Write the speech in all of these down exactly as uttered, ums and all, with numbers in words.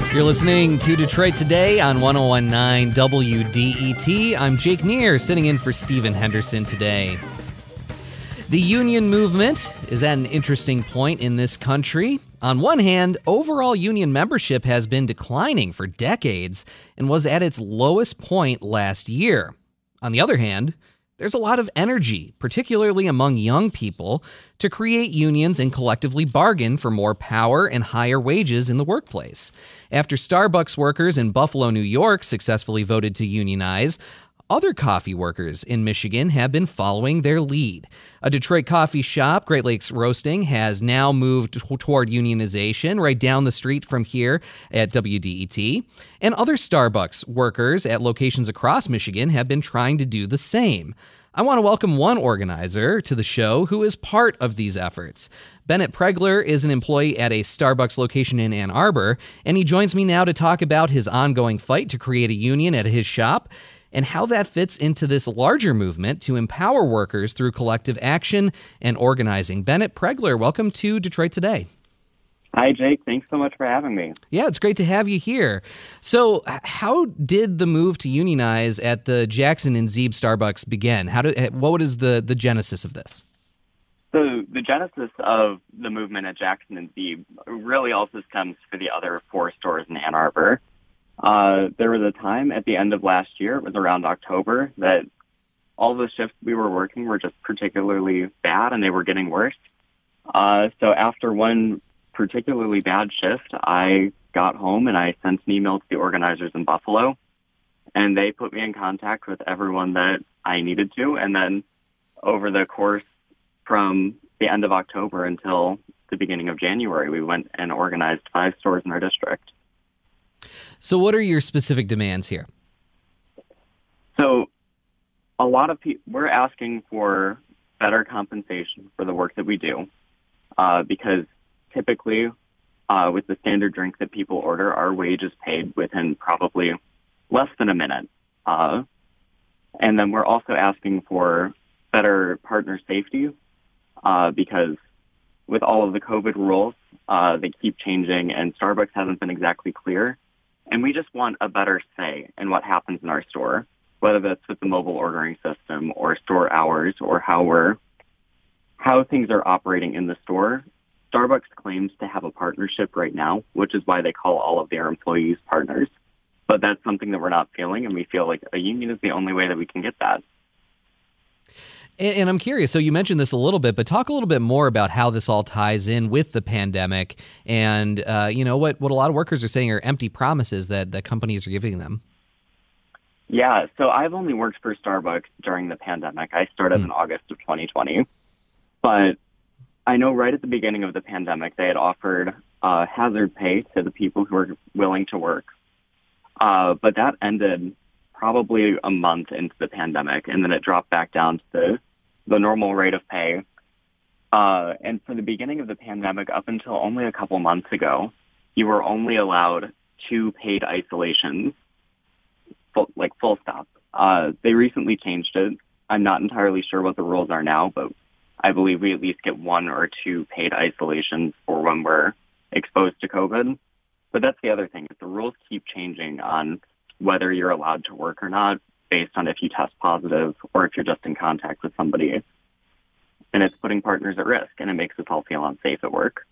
You're listening to Detroit Today on one oh one point nine W D E T. I'm Jake Neer, sitting in for Stephen Henderson today. The union movement is at an interesting point in this country. On one hand, overall union membership has been declining for decades and was at its lowest point last year. On the other hand, there's a lot of energy, particularly among young people, to create unions and collectively bargain for more power and higher wages in the workplace. After Starbucks workers in Buffalo, New York successfully voted to unionize, other coffee workers in Michigan have been following their lead. A Detroit coffee shop, Great Lakes Roasting, has now moved t- toward unionization right down the street from here at W D E T. And other Starbucks workers at locations across Michigan have been trying to do the same. I want to welcome one organizer to the show who is part of these efforts. Bennett Pregler is an employee at a Starbucks location in Ann Arbor, and he joins me now to talk about his ongoing fight to create a union at his shop and how that fits into this larger movement to empower workers through collective action and organizing. Bennett Pregler, welcome to Detroit Today. Hi, Jake. Thanks so much for having me. Yeah, it's great to have you here. So how did the move to unionize at the Jackson and Zeeb Starbucks begin? How did, what is the, the genesis of this? So the genesis of the movement at Jackson and Zeeb really also stems for the other four stores in Ann Arbor. Uh, there was a time at the end of last year, it was around October, that all the shifts we were working were just particularly bad and they were getting worse. Uh, so after one particularly bad shift, I got home and I sent an email to the organizers in Buffalo, and they put me in contact with everyone that I needed to. And then over the course from the end of October until the beginning of January, we went and organized five stores in our district. So what are your specific demands here? So a lot of people, we're asking for better compensation for the work that we do, uh, because typically uh, with the standard drink that people order, our wage is paid within probably less than a minute. Uh, and then we're also asking for better partner safety, uh, because with all of the COVID rules, uh, they keep changing and Starbucks hasn't been exactly clear. And we just want a better say in what happens in our store, whether that's with the mobile ordering system or store hours or how we're, how things are operating in the store. Starbucks claims to have a partnership right now, which is why they call all of their employees partners. But that's something that we're not feeling, and we feel like a union is the only way that we can get that. And, and I'm curious, so you mentioned this a little bit, but talk a little bit more about how this all ties in with the pandemic and, uh, you know, what, what a lot of workers are saying are empty promises that, that companies are giving them. Yeah, so I've only worked for Starbucks during the pandemic. I started mm. in August of twenty twenty. But I know right at the beginning of the pandemic, they had offered uh, hazard pay to the people who were willing to work. Uh, but that ended probably a month into the pandemic, and then it dropped back down to the, the normal rate of pay. Uh, and for the beginning of the pandemic, up until only a couple months ago, you were only allowed two paid isolations, full, like full stop. Uh, they recently changed it. I'm not entirely sure what the rules are now, but I believe we at least get one or two paid isolations for when we're exposed to COVID. But that's the other thing, is the rules keep changing on whether you're allowed to work or not based on if you test positive or if you're just in contact with somebody. And it's putting partners at risk, and it makes us all feel unsafe at work.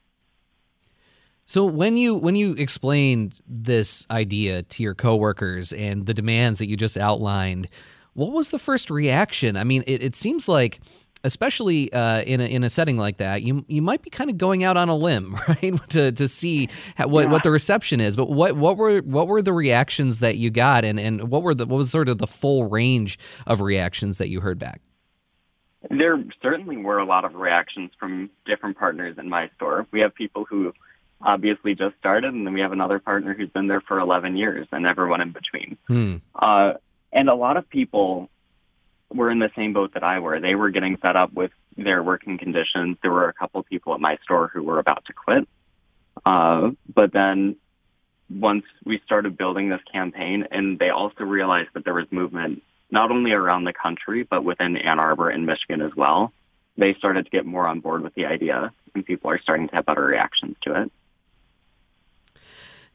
So when you when you explained this idea to your coworkers and the demands that you just outlined, what was the first reaction? I mean, it, it seems like, especially uh, in a in a setting like that, you you might be kind of going out on a limb, right, to to see how, what yeah. what the reception is. But what what were what were the reactions that you got, and, and what were the what was sort of the full range of reactions that you heard back? There certainly were a lot of reactions from different partners in my store. We have people who obviously just started, and then we have another partner who's been there for eleven years, and everyone in between. Hmm. Uh, and a lot of people were in the same boat that I were. They were getting fed up with their working conditions. There were a couple of people at my store who were about to quit. Uh, but then once we started building this campaign, and they also realized that there was movement not only around the country, but within Ann Arbor and Michigan as well, they started to get more on board with the idea, and people are starting to have better reactions to it.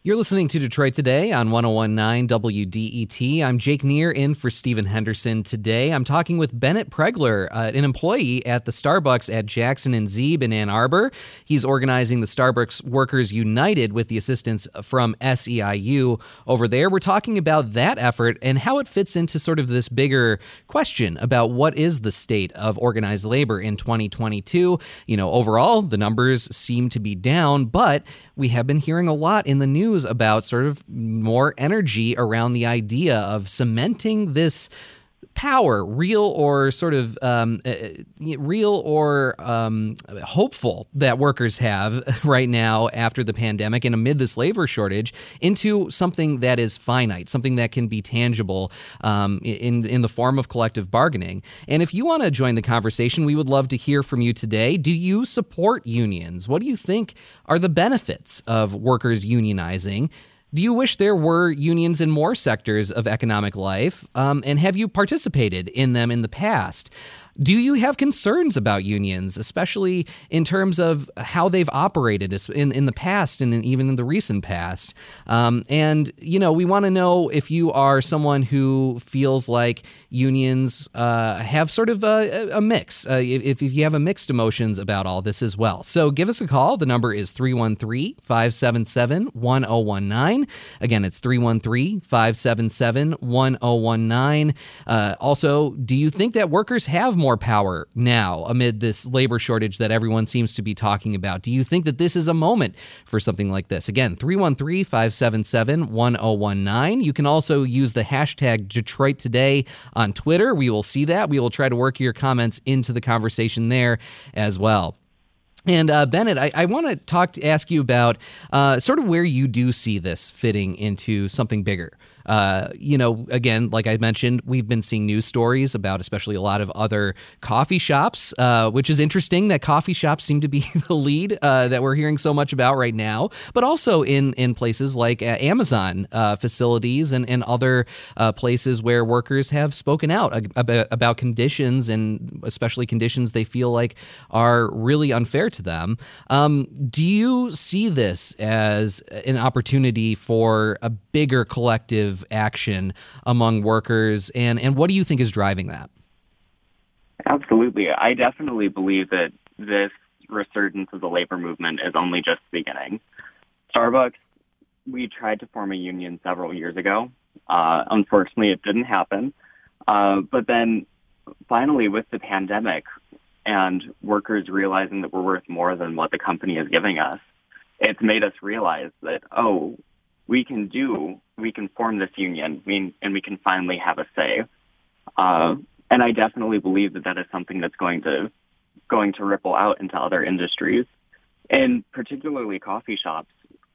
You're listening to Detroit Today on one oh one point nine W D E T. I'm Jake Neer in for Stephen Henderson today. I'm talking with Bennett Pregler, uh, an employee at the Starbucks at Jackson and Zeeb in Ann Arbor. He's organizing the Starbucks Workers United with the assistance from S E I U over there. We're talking about that effort and how it fits into sort of this bigger question about what is the state of organized labor in twenty twenty-two. You know, overall, the numbers seem to be down, but we have been hearing a lot in the news about sort of more energy around the idea of cementing this power, real or sort of um, uh, real or um, hopeful that workers have right now after the pandemic and amid this labor shortage, into something that is finite, something that can be tangible um, in in the form of collective bargaining. And if you want to join the conversation, we would love to hear from you today. Do you support unions? What do you think are the benefits of workers unionizing? Do you wish there were unions in more sectors of economic life? Um, and have you participated in them in the past? Do you have concerns about unions, especially in terms of how they've operated in, in the past and in, even in the recent past? Um, and, you know, we want to know if you are someone who feels like unions uh, have sort of a, a mix, uh, if, if you have a mixed emotions about all this as well. So give us a call. The number is three one three, five seven seven, one oh one nine. Again, it's three one three, five seven seven, one oh one nine. Uh, also, do you think that workers have more power now amid this labor shortage that everyone seems to be talking about? Do you think that this is a moment for something like this? Again, three one three, five seven seven, one oh one nine. You can also use the hashtag Detroit Today on Twitter. We will see that. We will try to work your comments into the conversation there as well. And uh, Bennett, I, I want to talk to ask you about uh, sort of where you do see this fitting into something bigger. Uh, you know, again, like I mentioned, we've been seeing news stories about especially a lot of other coffee shops, uh, which is interesting that coffee shops seem to be the lead uh, that we're hearing so much about right now, but also in, in places like uh, Amazon uh, facilities and, and other uh, places where workers have spoken out about, about conditions, and especially conditions they feel like are really unfair to them. Um, do you see this as an opportunity for a bigger collective action among workers, and, and what do you think is driving that? Absolutely. I definitely believe that this resurgence of the labor movement is only just beginning. Starbucks, we tried to form a union several years ago. Uh, unfortunately, it didn't happen. Uh, but then finally, with the pandemic and workers realizing that we're worth more than what the company is giving us, it's made us realize that, oh, we can do, we can form this union, we, and we can finally have a say. Uh, and I definitely believe that that is something that's going to going to ripple out into other industries, and particularly coffee shops.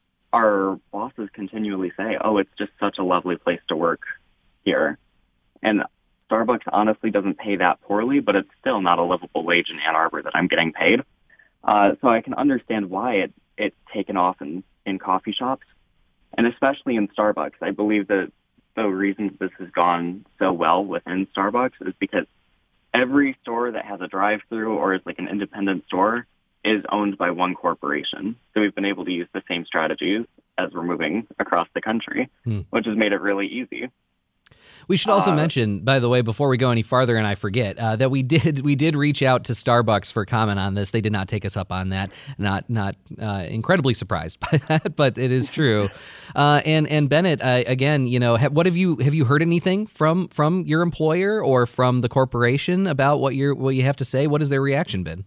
Our bosses continually say, "Oh, it's just such a lovely place to work here," and Starbucks honestly doesn't pay that poorly, but it's still not a livable wage in Ann Arbor that I'm getting paid. Uh, so I can understand why it it's taken off in, in coffee shops. And especially in Starbucks, I believe that the reason this has gone so well within Starbucks is because every store that has a drive-through or is like an independent store is owned by one corporation. So we've been able to use the same strategies as we're moving across the country, hmm. which has made it really easy. We should also uh, mention, by the way, before we go any farther and I forget, uh, that we did we did reach out to Starbucks for comment on this. They did not take us up on that. Not not uh, incredibly surprised by that, but it is true. Uh, and and Bennett, uh, again, you know, ha- what have you have you heard anything from from your employer or from the corporation about what you what you have to say? What has their reaction been?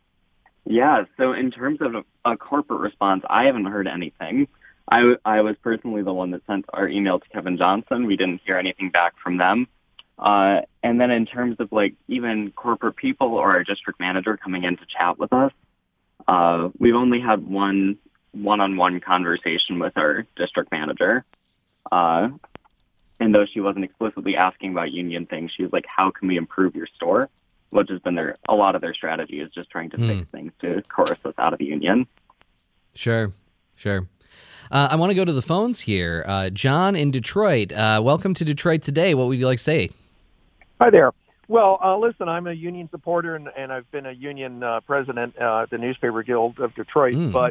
Yeah. So in terms of a, a corporate response, I haven't heard anything. I, I was personally the one that sent our email to Kevin Johnson. We didn't hear anything back from them. Uh, and then in terms of like even corporate people or our district manager coming in to chat with us, uh, we've only had one one-on-one conversation with our district manager. Uh, and though she wasn't explicitly asking about union things, she was like, how can we improve your store? Which has been their, a lot of their strategy is just trying to mm. fix things to coerce us out of the union. Sure, sure. Uh, I want to go to the phones here. Uh, John in Detroit, uh, welcome to Detroit Today. What would you like to say? Hi there. Well, uh, listen, I'm a union supporter, and, and I've been a union uh, president uh, at the Newspaper Guild of Detroit. Mm. But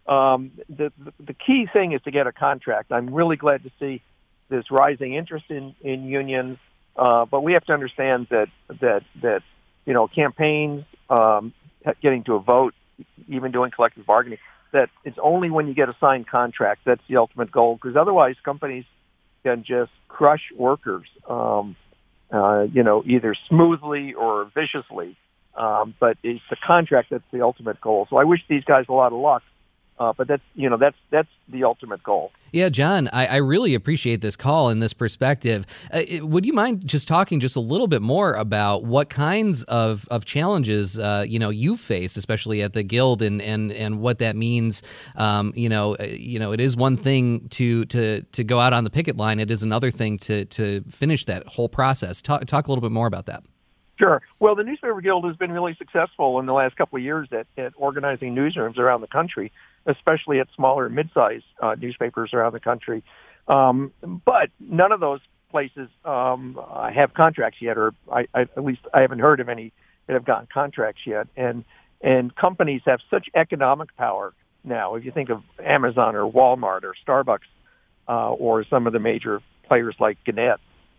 um, the, the the key thing is to get a contract. I'm really glad to see this rising interest in in unions, uh, but we have to understand that that that you know campaigns, um, getting to a vote, even doing collective bargaining, that it's only when you get a signed contract that's the ultimate goal, because otherwise companies can just crush workers, um, uh, you know, either smoothly or viciously. Um, but it's the contract that's the ultimate goal. So I wish these guys a lot of luck. Uh, but that's, you know, that's that's the ultimate goal. Yeah, John, I, I really appreciate this call and this perspective. Uh, it, would you mind just talking just a little bit more about what kinds of, of challenges, uh, you know, you face, especially at the Guild, and and, and what that means? Um, you know, uh, you know, it is one thing to to to go out on the picket line. It is another thing to to finish that whole process. Talk, talk a little bit more about that. Sure. Well, the Newspaper Guild has been really successful in the last couple of years at, at organizing newsrooms around the country, especially at smaller and mid-sized uh, newspapers around the country. Um, but none of those places um, have contracts yet, or I, I, at least I haven't heard of any that have gotten contracts yet. And and companies have such economic power now. If you think of Amazon or Walmart or Starbucks uh, or some of the major players like Gannett,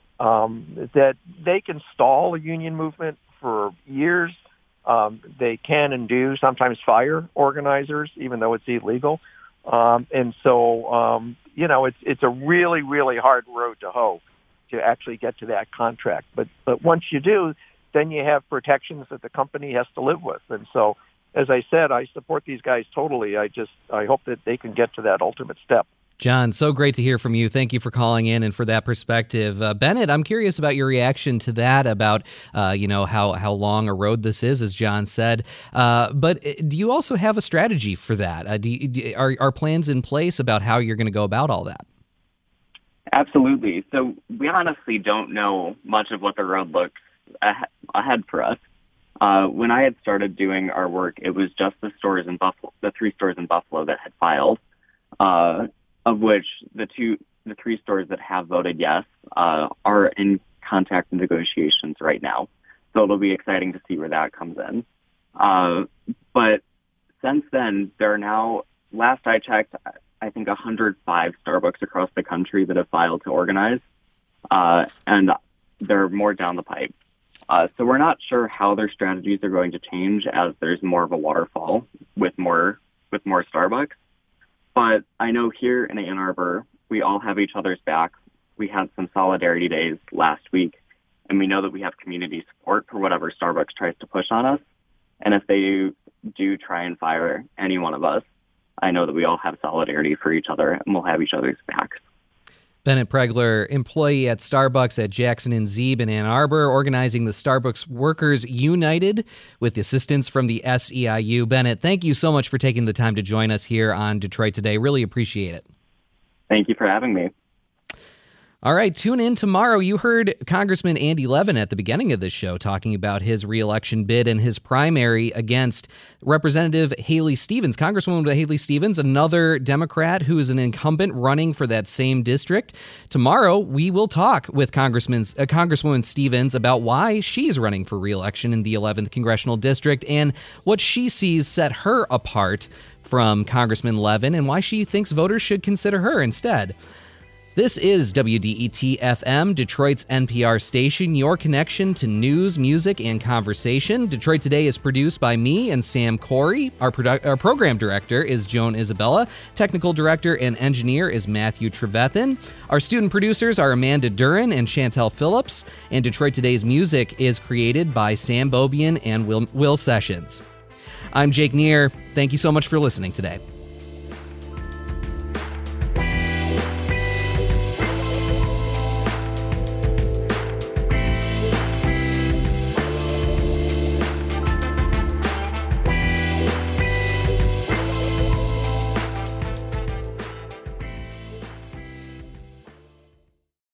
um, that they can stall a union movement for years. Um, they can and do sometimes fire organizers, even though it's illegal. Um, and so, um, you know, it's it's a really, really hard road to hoe to actually get to that contract. But but once you do, then you have protections that the company has to live with. And so, as I said, I support these guys totally. I just I hope that they can get to that ultimate step. John, so great to hear from you. Thank you for calling in and for that perspective. Uh, Bennett, I'm curious about your reaction to that, about uh, you know how, how long a road this is, as John said. Uh, but do you also have a strategy for that? Uh, do you, do, are, are plans in place about how you're going to go about all that? Absolutely. So we honestly don't know much of what the road looks ah- ahead for us. Uh, when I had started doing our work, it was just the stores in Buffalo, the three stores in Buffalo that had filed. Uh, of which the two, the three stores that have voted yes uh, are in contract negotiations right now. So it'll be exciting to see where that comes in. Uh, but since then, there are now, last I checked, I think one hundred five Starbucks across the country that have filed to organize, uh, and there are more down the pipe. Uh, so we're not sure how their strategies are going to change as there's more of a waterfall with more with more Starbucks. But I know here in Ann Arbor, we all have each other's back. We had some solidarity days last week, and we know that we have community support for whatever Starbucks tries to push on us. And if they do, do try and fire any one of us, I know that we all have solidarity for each other, and we'll have each other's backs. Bennett Pregler, employee at Starbucks at Jackson and Zeeb in Ann Arbor, organizing the Starbucks Workers United with assistance from the S E I U. Bennett, thank you so much for taking the time to join us here on Detroit Today. Really appreciate it. Thank you for having me. All right, tune in tomorrow. You heard Congressman Andy Levin at the beginning of this show talking about his reelection bid and his primary against Representative Haley Stevens. Congresswoman Haley Stevens, another Democrat who is an incumbent running for that same district. Tomorrow, we will talk with Congressman, uh, Congresswoman Stevens about why she's running for reelection in the eleventh Congressional District and what she sees set her apart from Congressman Levin and why she thinks voters should consider her instead. This is W D E T F M, Detroit's N P R station, your connection to news, music, and conversation. Detroit Today is produced by me and Sam Corey. Our, produ- our program director is Joan Isabella. Technical director and engineer is Matthew Trevethan. Our student producers are Amanda Duran and Chantel Phillips. And Detroit Today's music is created by Sam Bobian and Will, Will Sessions. I'm Jake Neer. Thank you so much for listening today.